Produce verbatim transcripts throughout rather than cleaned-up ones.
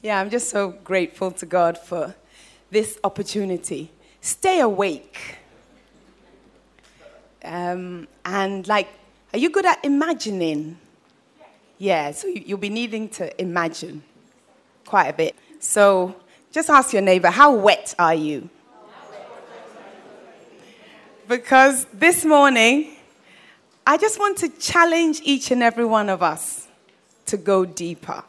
Yeah, I'm just so grateful to God for this opportunity. Stay awake. Um, and like, are you good at imagining? Yeah, so you- you'll be needing to imagine quite a bit. So just ask your neighbor, how wet are you? Because this morning, I just want to challenge each and every one of us to go deeper.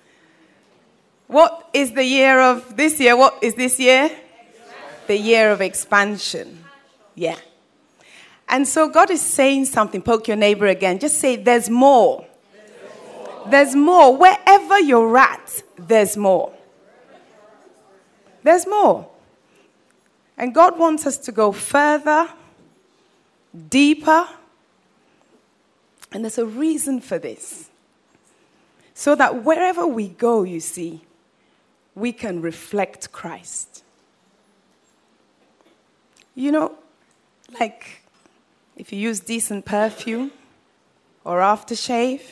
What is the year of this year? What is this year? The year of expansion. Yeah. And so God is saying something. Poke your neighbor again. Just say, there's more. There's more. There's more. Wherever you're at, there's more. There's more. And God wants us to go further, deeper. And there's a reason for this. So that wherever we go, you see, we can reflect Christ. You know, like if you use decent perfume or aftershave,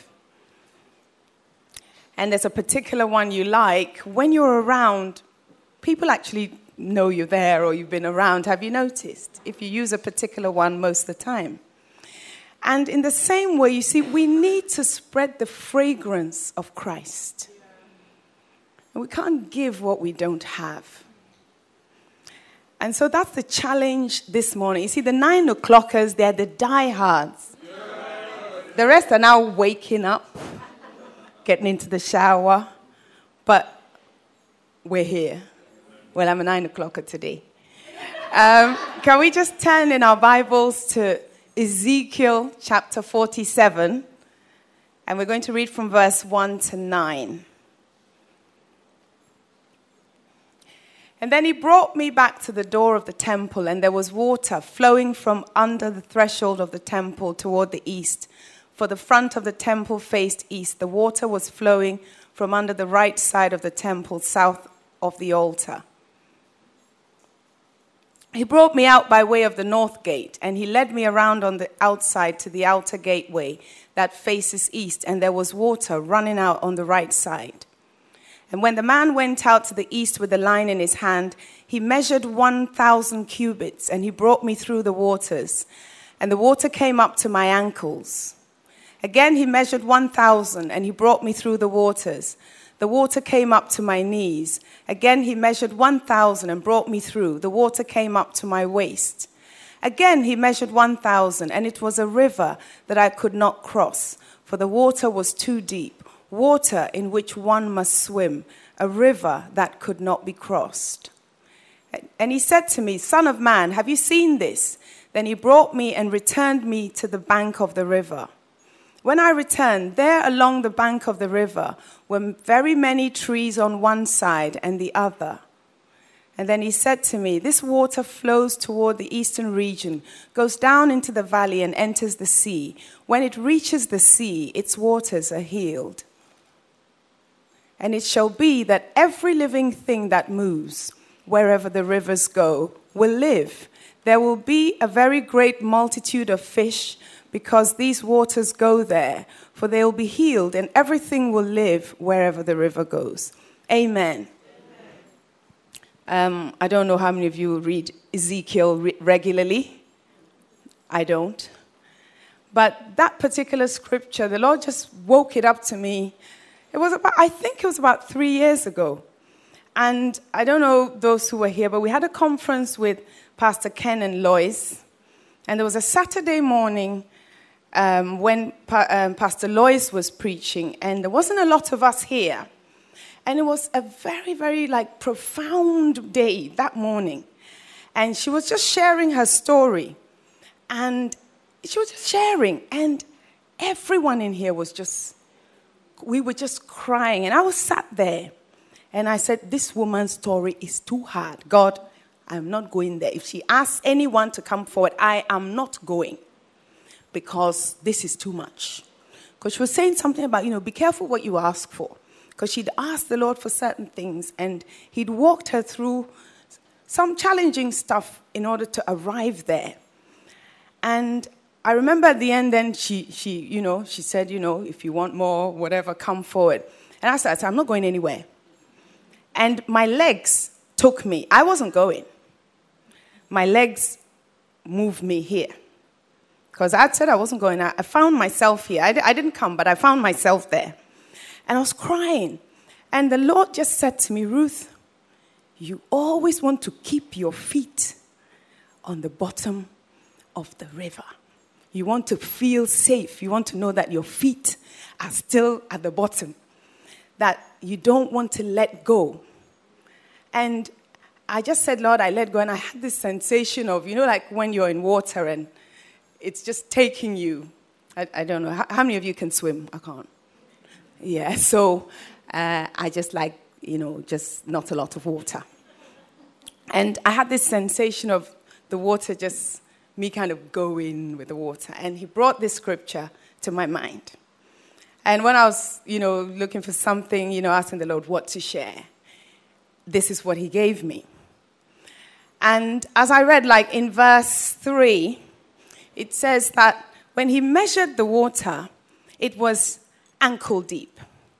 and there's a particular one you like, when you're around, people actually know you're there or you've been around. Have you noticed? If you use a particular one most of the time. And in the same way, you see, we need to spread the fragrance of Christ. And we can't give what we don't have. And so that's the challenge this morning. You see, the nine o'clockers, they're the diehards. The rest are now waking up, getting into the shower. But we're here. Well, I'm a nine o'clocker today. Um, can we just turn in our Bibles to Ezekiel chapter forty-seven, and we're going to read from verse one to nine. And then he brought me back to the door of the temple, and there was water flowing from under the threshold of the temple toward the east. For the front of the temple faced east. The water was flowing from under the right side of the temple, south of the altar. He brought me out by way of the north gate, and he led me around on the outside to the outer gateway that faces east, and there was water running out on the right side. And when the man went out to the east with the line in his hand, he measured one thousand cubits, and he brought me through the waters, and the water came up to my ankles. Again he measured one thousand, and he brought me through the waters. The water came up to my knees. Again he measured one thousand and brought me through. The water came up to my waist. Again he measured one thousand, and it was a river that I could not cross, for the water was too deep, water in which one must swim, a river that could not be crossed. And he said to me, Son of man, have you seen this? Then he brought me and returned me to the bank of the river. When I returned, there along the bank of the river were very many trees on one side and the other. And then he said to me, this water flows toward the eastern region, goes down into the valley and enters the sea. When it reaches the sea, its waters are healed. And it shall be that every living thing that moves, wherever the rivers go, will live. There will be a very great multitude of fish, because these waters go there, for they will be healed, and everything will live wherever the river goes. Amen. Amen. Um, I don't know how many of you read Ezekiel re- regularly. I don't. But that particular scripture, the Lord just woke it up to me. It was about, I think it was about three years ago. And I don't know those who were here, but we had a conference with Pastor Ken and Lois. And there was a Saturday morning um, when pa- um, Pastor Lois was preaching, and there wasn't a lot of us here. And it was a very, very like profound day that morning. And she was just sharing her story. And she was just sharing. And everyone in here was just, we were just crying. And I was sat there. And I said, this woman's story is too hard. God, I'm not going there. If she asks anyone to come forward, I am not going. Because this is too much. Because she was saying something about, you know, be careful what you ask for. Because she'd asked the Lord for certain things, and he'd walked her through some challenging stuff in order to arrive there. And I remember at the end, then she, she, you know, she said, you know, if you want more, whatever, come forward. And I said, I said I'm not going anywhere. And my legs took me. I wasn't going. My legs moved me here. Because I said I wasn't going. I found myself here. I, I didn't come, but I found myself there. And I was crying. And the Lord just said to me, Ruth, you always want to keep your feet on the bottom of the river. You want to feel safe. You want to know that your feet are still at the bottom. That you don't want to let go. And I just said, Lord, I let go. And I had this sensation of, you know, like when you're in water and it's just taking you. I, I don't know. How, how many of you can swim? I can't. Yeah, so uh, I just like, you know, just not a lot of water. And I had this sensation of the water just, me kind of going with the water. And he brought this scripture to my mind. And when I was, you know, looking for something, you know, asking the Lord what to share, this is what he gave me. And as I read, like in verse three, it says that when he measured the water, it was ankle deep.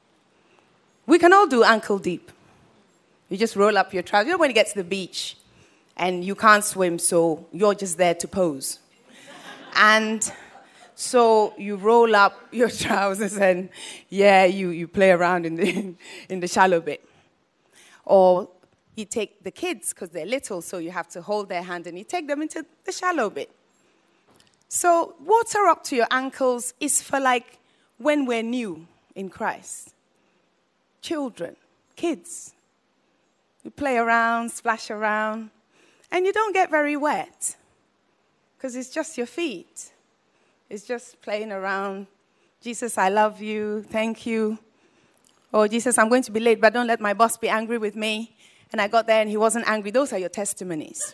We can all do ankle deep. You just roll up your trousers. You know when you get to the beach and you can't swim, so you're just there to pose. And so you roll up your trousers and, yeah, you, you play around in the, in the shallow bit. Or you take the kids, because they're little, so you have to hold their hand and you take them into the shallow bit. So water up to your ankles is for like when we're new in Christ. Children, kids. You play around, splash around, and you don't get very wet because it's just your feet. It's just playing around. Jesus, I love you. Thank you. Oh, Jesus, I'm going to be late, but don't let my boss be angry with me. And I got there and he wasn't angry. Those are your testimonies.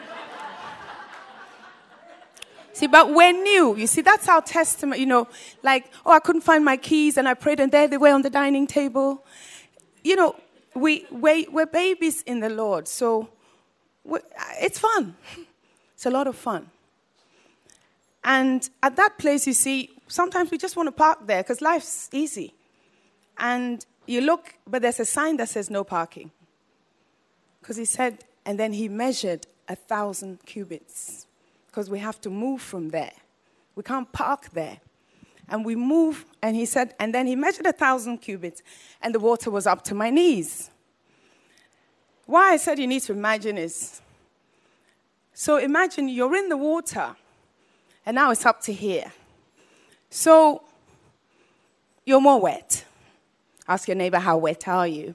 See, but we're new. You see, that's our testimony. You know, like, oh, I couldn't find my keys and I prayed and there they were on the dining table. You know, we, we, we're babies in the Lord. So it's fun. It's a lot of fun. And at that place, you see, sometimes we just want to park there because life's easy. And you look, but there's a sign that says no parking. Because he said, and then he measured a thousand cubits. Because we have to move from there. We can't park there. And we move, and he said, and then he measured a thousand cubits, and the water was up to my knees. Why I said you need to imagine is, so imagine you're in the water, and now it's up to here. So you're more wet. Ask your neighbor, how wet are you?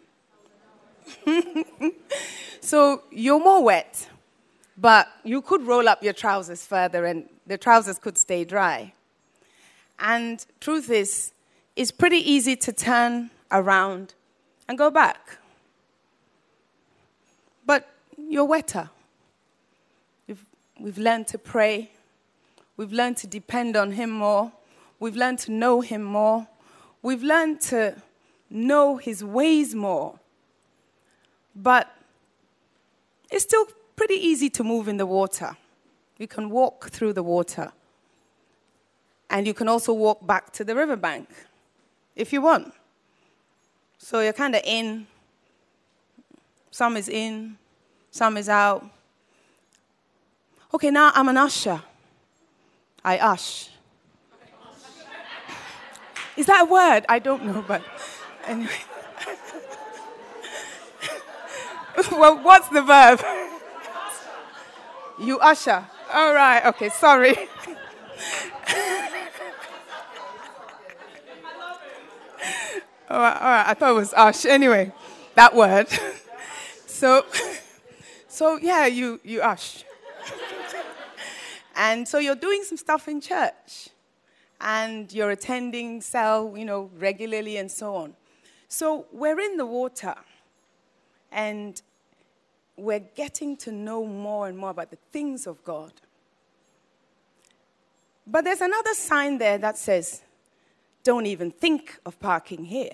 So you're more wet. But you could roll up your trousers further and the trousers could stay dry. And truth is, it's pretty easy to turn around and go back. But you're wetter. We've, we've learned to pray. We've learned to depend on him more. We've learned to know him more. We've learned to know his ways more. But it's still pretty easy to move in the water. You can walk through the water. And you can also walk back to the riverbank if you want. So you're kind of in. Some is in, some is out. Okay, now I'm an usher. I ush. Is that a word? I don't know, but anyway. Well, what's the verb? You usher. All right, okay, sorry. all, right, all right, I thought it was ush. Anyway, that word. So, so yeah, you, you ush. And so you're doing some stuff in church. And you're attending cell, you know, regularly and so on. So we're in the water. And we're getting to know more and more about the things of God. But there's another sign there that says, don't even think of parking here.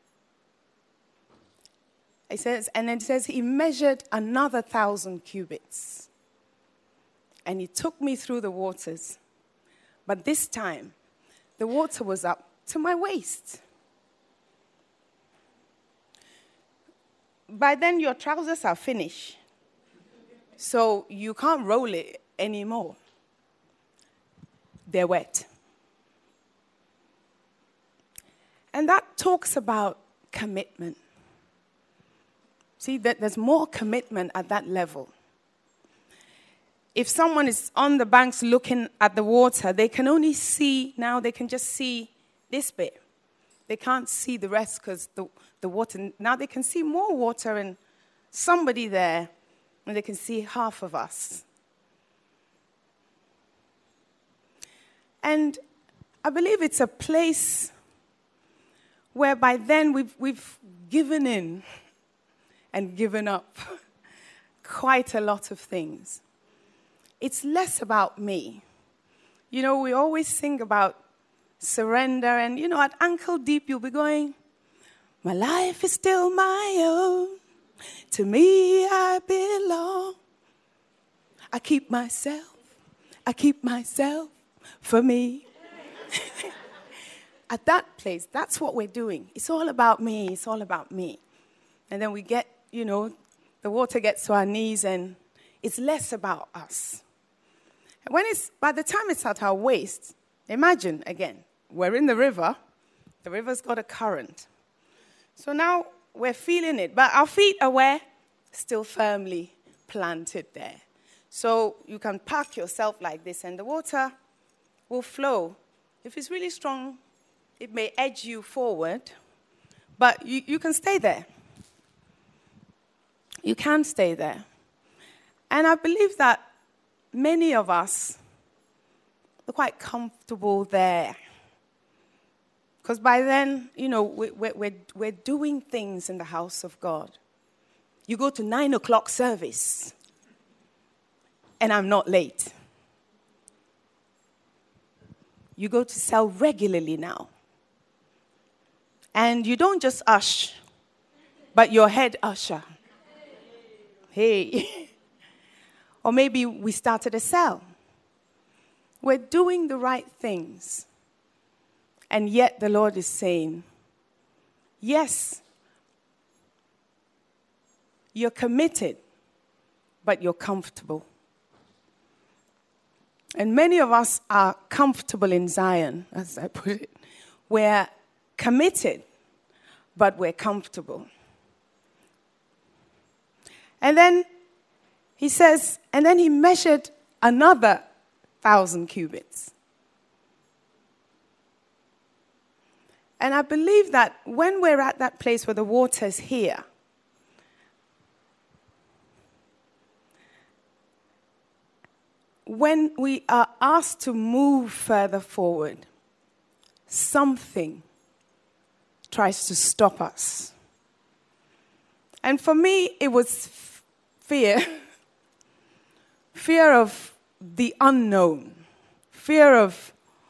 It says, and then it says, he measured another thousand cubits. And he took me through the waters. But this time, the water was up to my waist. by then your trousers are finished. So you can't roll it anymore. They're wet. And that talks about commitment. See, that there's more commitment at that level. If someone is on the banks looking at the water, they can only see, now they can just see this bit. They can't see the rest because the, the water, now they can see more water and somebody there, and they can see half of us. And I believe it's a place where by then we've, we've given in and given up quite a lot of things. It's less about me. You know, we always sing about surrender, and, you know, at ankle deep you'll be going, my life is still my own. To me I belong. I keep myself. I keep myself for me. At that place, that's what we're doing. It's all about me. It's all about me. And then we get, you know, the water gets to our knees and it's less about us. And when it's, by the time it's at our waist, imagine, again, we're in the river. The river's got a current. So now we're feeling it, but our feet are where? Still firmly planted there. So you can park yourself like this and the water will flow. If it's really strong, it may edge you forward, but you, you can stay there. You can stay there. And I believe that many of us are quite comfortable there. Because by then, you know, we, we, we're, we're doing things in the house of God. You go to nine o'clock service, and I'm not late. You go to cell regularly now. And you don't just ush, but your head usher. Hey. Or maybe we started a cell. We're doing the right things. And yet the Lord is saying, yes, you're committed, but you're comfortable. And many of us are comfortable in Zion, as I put it. We're committed, but we're comfortable. And then he says, and then he measured another thousand cubits. And I believe that when we're at that place where the water's here, when we are asked to move further forward, something tries to stop us. And for me, it was f- fear. Fear of the unknown. Fear of,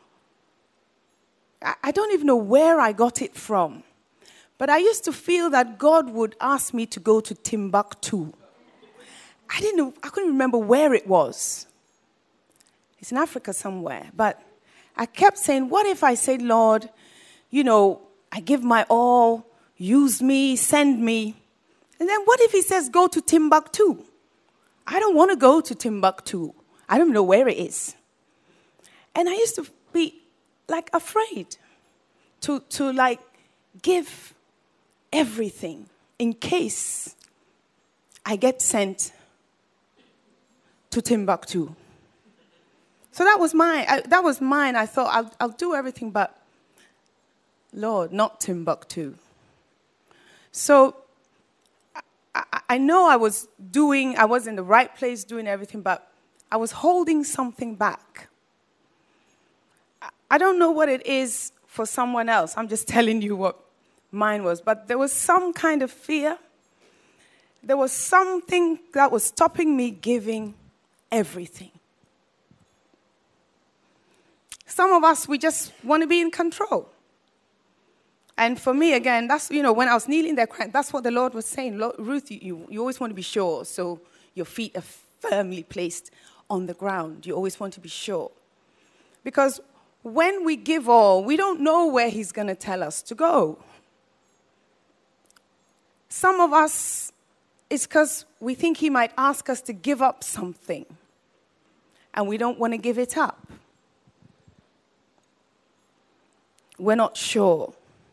I, I don't even know where I got it from. But I used to feel that God would ask me to go to Timbuktu. I didn't know, I couldn't remember where it was. It's in Africa somewhere. But I kept saying, what if I said, Lord, you know, I give my all, use me, send me. And then what if he says, go to Timbuktu? I don't want to go to Timbuktu. I don't know where it is. And I used to be like afraid to, to like give everything in case I get sent to Timbuktu. So that was mine. I, that was mine. I thought I'll, I'll do everything, but Lord, not Timbuktu. So I, I know I was doing, I was in the right place doing everything, but I was holding something back. I, I don't know what it is for someone else. I'm just telling you what mine was. But there was some kind of fear. There was something that was stopping me giving everything. Some of us, we just want to be in control. And for me, again, that's, you know, when I was kneeling there crying, that's what the Lord was saying. Lord, Ruth, you, you, you always want to be sure, so your feet are firmly placed on the ground. You always want to be sure. Because when we give all, we don't know where he's going to tell us to go. Some of us it's because we think he might ask us to give up something, and we don't want to give it up. We're not sure.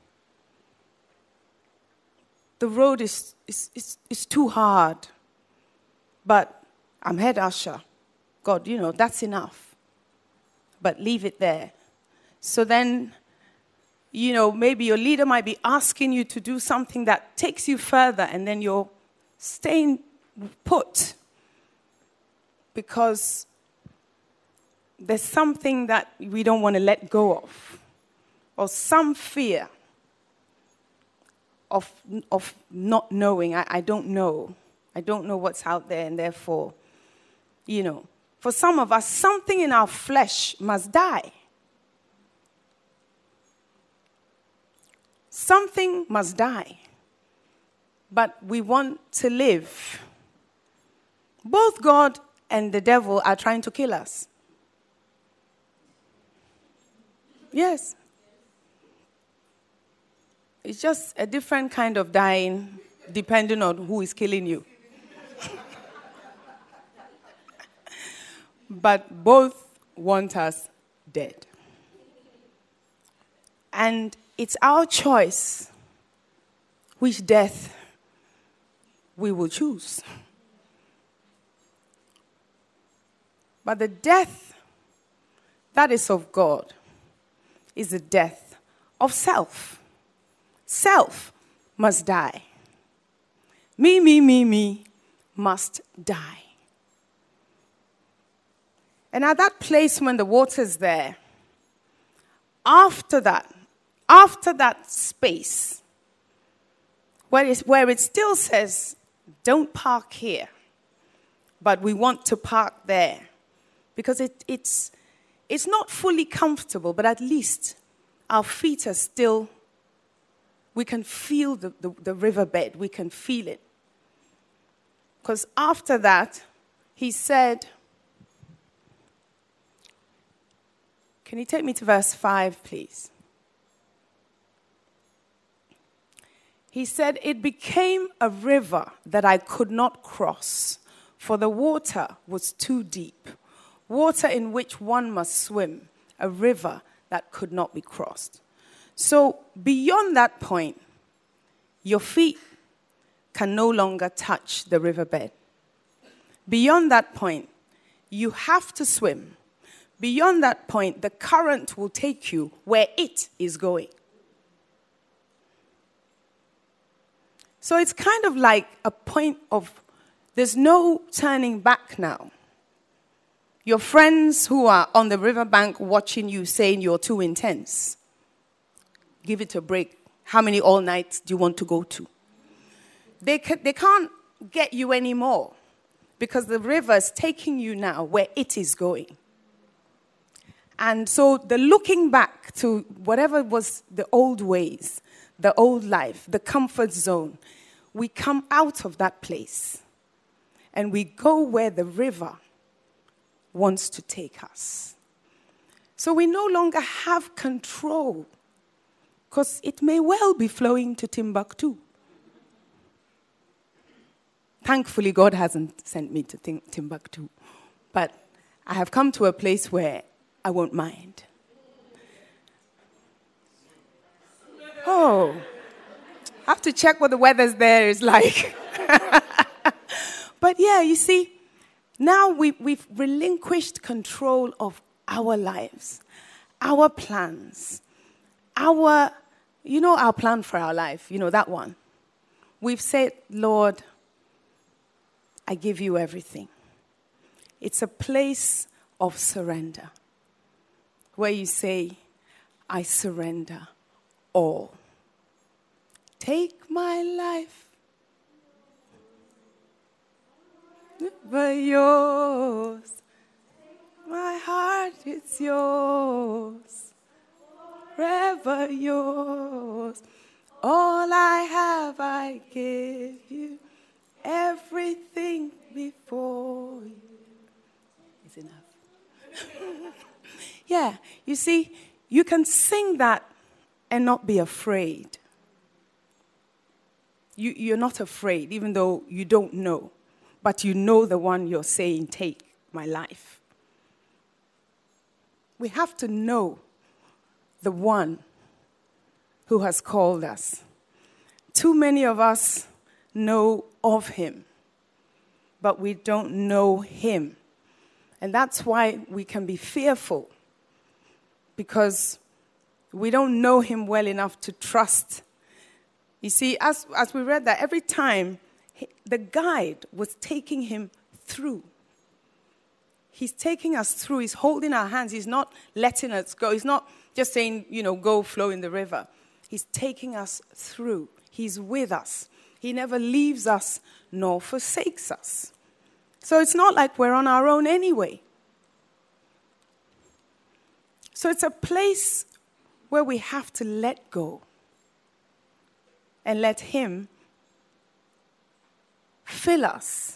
The road is, is, is, is too hard. But I'm head usher. God, you know, that's enough. But leave it there. So then, you know, maybe your leader might be asking you to do something that takes you further, and then you're staying put because there's something that we don't want to let go of, or some fear of, of not knowing. I, I don't know. I don't know what's out there, and therefore, you know, for some of us, something in our flesh must die. Something must die. But we want to live. Both God and the devil are trying to kill us. Yes. It's just a different kind of dying, depending on who is killing you. But both want us dead. And it's our choice which death we will choose. But the death that is of God is the death of self. Self must die. Me, me, me, me must die. And at that place when the water's there, after that, after that space, where it, where it still says, don't park here, but we want to park there, because it, it's, it's not fully comfortable, but at least our feet are still, we can feel the, the, the riverbed, we can feel it. Because after that, he said, can you take me to verse five, please? He said, it became a river that I could not cross, for the water was too deep, water in which one must swim, a river that could not be crossed. So beyond that point, your feet can no longer touch the riverbed. Beyond that point, you have to swim. Beyond that point, the current will take you where it is going. So it's kind of like a point of, there's no turning back now. Your friends who are on the riverbank watching you saying you're too intense, give it a break. How many all nights do you want to go to? They, ca- they can't get you anymore because the river is taking you now where it is going. And so the looking back to whatever was the old ways, the old life, the comfort zone, we come out of that place and we go where the river wants to take us. So we no longer have control because it may well be flowing to Timbuktu. Thankfully, God hasn't sent me to Timbuktu, but I have come to a place where I won't mind. Oh, I have to check what the weather's there is like. But yeah, you see, now we, we've relinquished control of our lives, our plans, our, you know, our plan for our life, you know, that one. We've said, Lord, I give you everything. It's a place of surrender, where you say, I surrender all. Take my life, but yours. My heart is yours, forever yours. All I have I give you, everything before you. Is enough. Yeah, you see, you can sing that and not be afraid. you, you're not afraid, even though you don't know. But you know the one you're saying, take my life. We have to know the one who has called us. Too many of us know of him, but we don't know him. And that's why we can be fearful, because we don't know him well enough to trust. You see, as, as we read that, every time he, the guide was taking him through. He's taking us through. He's holding our hands. He's not letting us go. He's not just saying, you know, go flow in the river. He's taking us through. He's with us. He never leaves us nor forsakes us. So it's not like we're on our own anyway. So it's a place where we have to let go and let him fill us.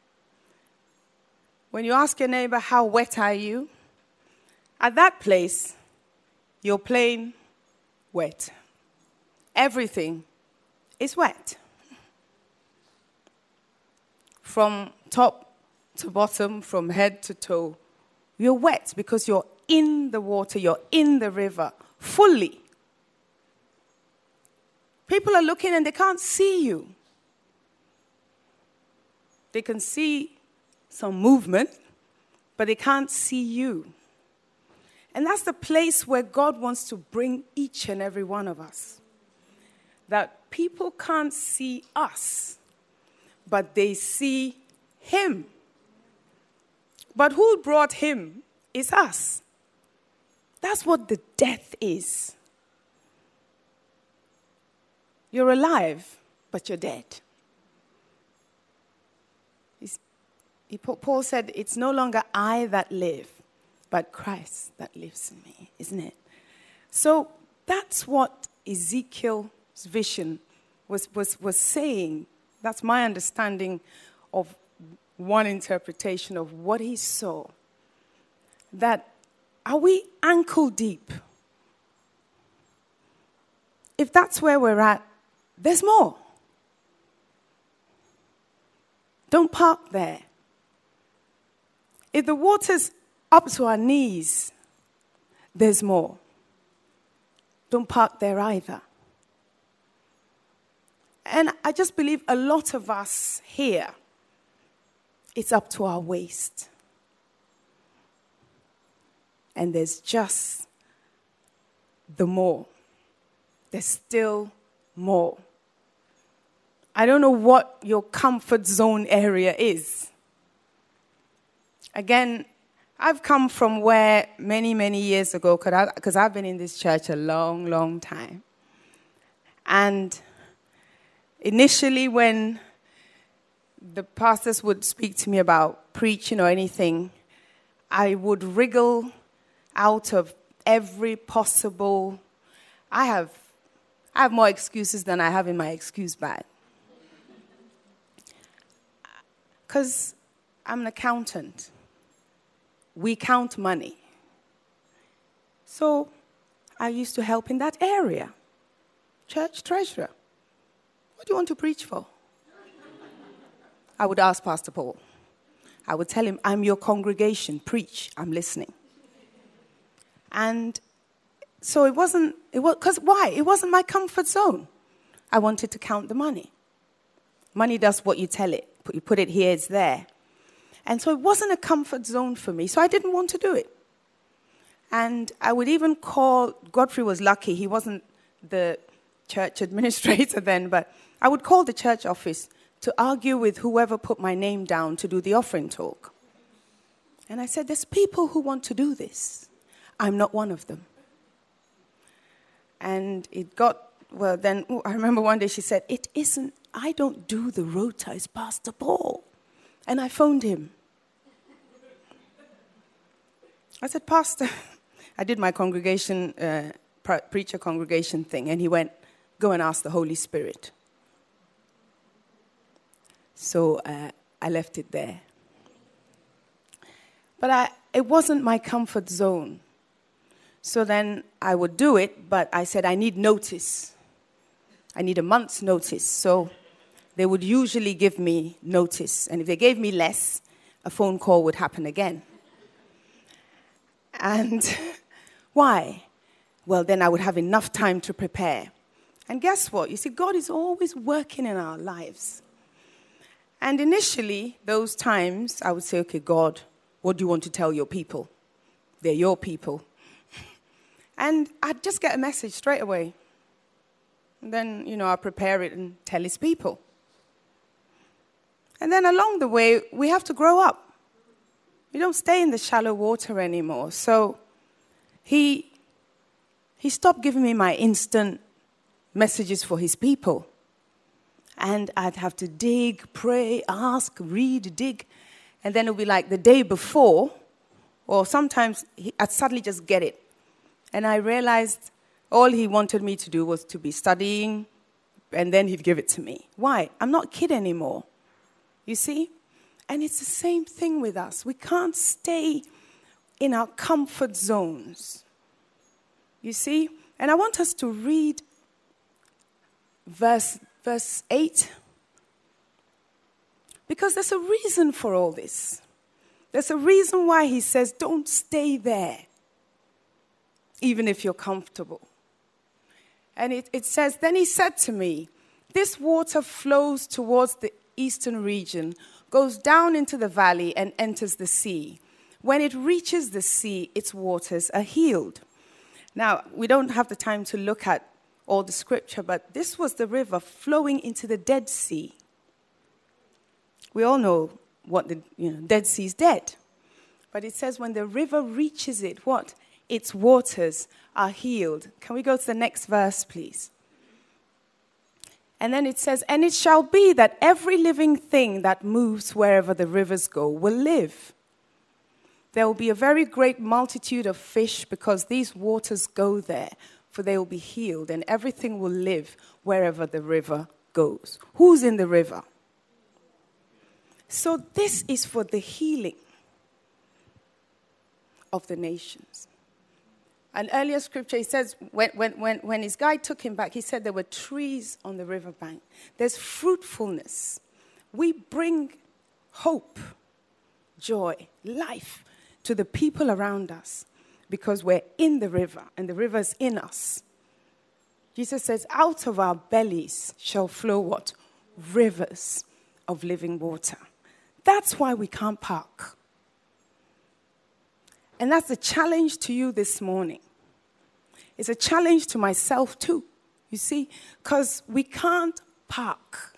When you ask your neighbor, how wet are you? At that place, you're plain wet. Everything is wet. From top to bottom, from head to toe, you're wet because you're in the water, you're in the river, fully. People are looking and they can't see you. They can see some movement, but they can't see you. And that's the place where God wants to bring each and every one of us. That people can't see us, but they see him. But who brought him is us. That's what the death is. You're alive, but you're dead. He's, he, Paul said, it's no longer I that live, but Christ that lives in me, isn't it? So that's what Ezekiel's vision was, was, was saying. That's my understanding of one interpretation of what he saw. That are we ankle deep? If that's where we're at, there's more. Don't park there. If the water's up to our knees, there's more. Don't park there either. And I just believe a lot of us here, it's up to our waist. And there's just the more. There's still more. I don't know what your comfort zone area is. Again, I've come from where many, many years ago, because I've been in this church a long, long time. And initially when the pastors would speak to me about preaching or anything, I would wriggle out of every possible... I have, I have more excuses than I have in my excuse bag. Because I'm an accountant. We count money. So I used to help in that area. Church treasurer. What do you want to preach for? I would ask Pastor Paul. I would tell him, I'm your congregation. Preach. I'm listening. And so it wasn't, it was, because why? It wasn't my comfort zone. I wanted to count the money. Money does what you tell it. You put it here, it's there. And so it wasn't a comfort zone for me, so I didn't want to do it. And I would even call, Godfrey was lucky, he wasn't the church administrator then, but I would call the church office to argue with whoever put my name down to do the offering talk. And I said, there's people who want to do this. I'm not one of them. And it got, well, then ooh, I remember one day she said, it isn't, I don't do the rota, it's Pastor Paul. And I phoned him. I said, Pastor, I did my congregation, uh, preacher congregation thing, and he went, go and ask the Holy Spirit. So uh, I left it there. But I, it wasn't my comfort zone. So then I would do it, but I said, I need notice. I need a month's notice. So they would usually give me notice. And if they gave me less, a phone call would happen again. And why? Well, then I would have enough time to prepare. And guess what? You see, God is always working in our lives. And initially, those times, I would say, okay, God, what do you want to tell your people? They're your people. And I'd just get a message straight away. And then, you know, I'll prepare it and tell his people. And then along the way, we have to grow up. We don't stay in the shallow water anymore. So he, he stopped giving me my instant messages for his people. And I'd have to dig, pray, ask, read, dig. And then it would be like the day before, or sometimes he, I'd suddenly just get it. And I realized all he wanted me to do was to be studying, and then he'd give it to me. Why? I'm not a kid anymore. You see? And it's the same thing with us. We can't stay in our comfort zones. You see? And I want us to read verse, verse eight. Because there's a reason for all this. There's a reason why he says, don't stay there, even if you're comfortable. And it, it says, then he said to me, this water flows towards the eastern region, goes down into the valley and enters the sea. When it reaches the sea, its waters are healed. Now, we don't have the time to look at all the scripture, but this was the river flowing into the Dead Sea. We all know what the you know, Dead Sea is dead. But it says when the river reaches it, what? Its waters are healed. Can we go to the next verse, please? And then it says, and it shall be that every living thing that moves wherever the rivers go will live. There will be a very great multitude of fish because these waters go there, for they will be healed, and everything will live wherever the river goes. Who's in the river? So this is for the healing of the nations. An earlier scripture, he says, when, when, when, when his guide took him back, he said there were trees on the riverbank. There's fruitfulness. We bring hope, joy, life to the people around us because we're in the river and the river's in us. Jesus says, out of our bellies shall flow what? Rivers of living water. That's why we can't park. And that's a challenge to you this morning. It's a challenge to myself too, you see, because we can't park.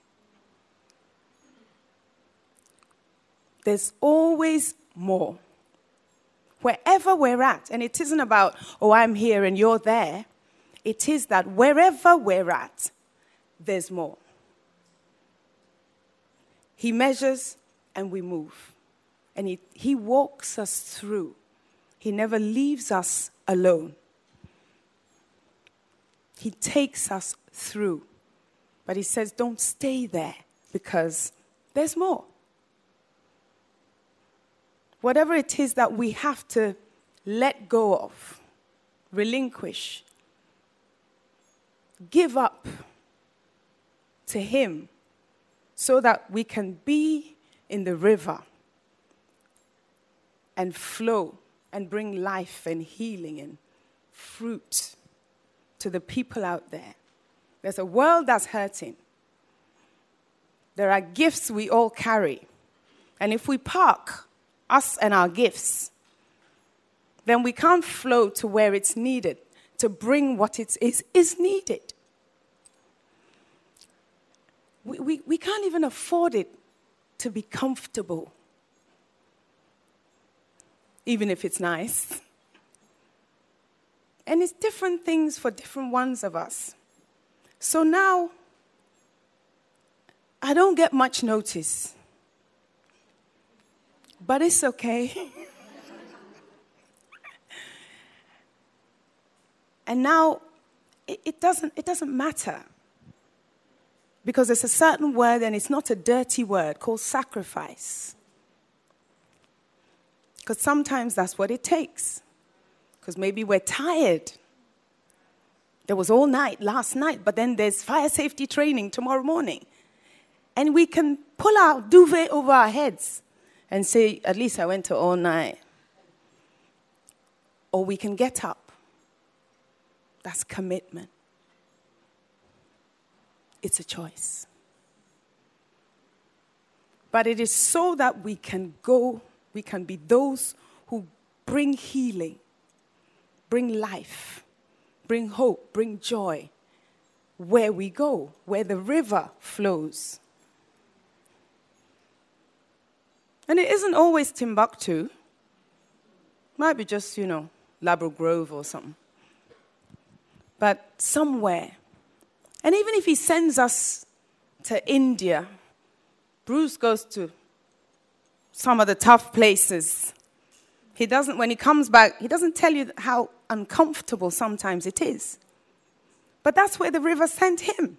There's always more. Wherever we're at, and it isn't about, oh, I'm here and you're there. It is that wherever we're at, there's more. He measures and we move. And he, he walks us through. He never leaves us alone. He takes us through. But he says, don't stay there because there's more. Whatever it is that we have to let go of, relinquish, give up to him so that we can be in the river and flow and bring life and healing and fruit to the people out there. There's a world that's hurting. There are gifts we all carry. And if we park us and our gifts, then we can't flow to where it's needed to bring what it is, is needed. We, we, we can't even afford it to be comfortable, even if it's nice. And it's different things for different ones of us. So now, I don't get much notice. But it's okay. And now, it, it doesn't, it doesn't matter. Because there's a certain word, and it's not a dirty word, called sacrifice. Because sometimes that's what it takes. Because maybe we're tired. There was all night last night, but then there's fire safety training tomorrow morning. And we can pull our duvet over our heads and say, at least I went to all night. Or we can get up. That's commitment. It's a choice. But it is so that we can go, we can be those who bring healing, bring life, bring hope, bring joy where we go, where the river flows. And it isn't always Timbuktu. Might be just, you know, Labrador Grove or something. But somewhere. And even if he sends us to India, Bruce goes to some of the tough places. He doesn't, when he comes back, he doesn't tell you how uncomfortable sometimes it is. But that's where the river sent him.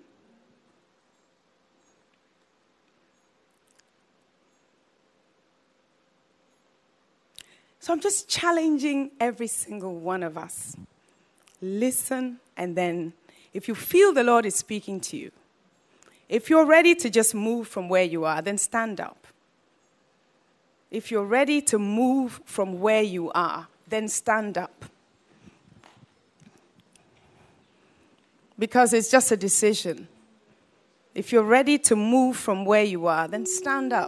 So I'm just challenging every single one of us. Listen, and then if you feel the Lord is speaking to you, if you're ready to just move from where you are, then stand up. If you're ready to move from where you are, then stand up. Because it's just a decision. If you're ready to move from where you are, then stand up.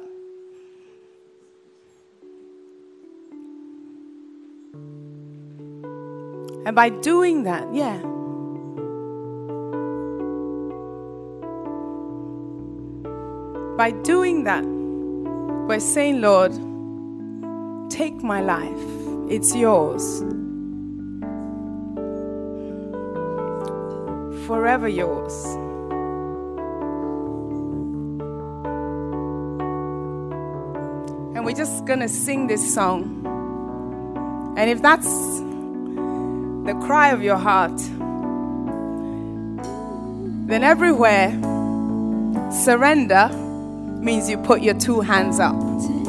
And by doing that, yeah. By doing that, we're saying, Lord, take my life. It's yours. Forever yours. And we're just going to sing this song. And if that's the cry of your heart, then everywhere, surrender means you put your two hands up.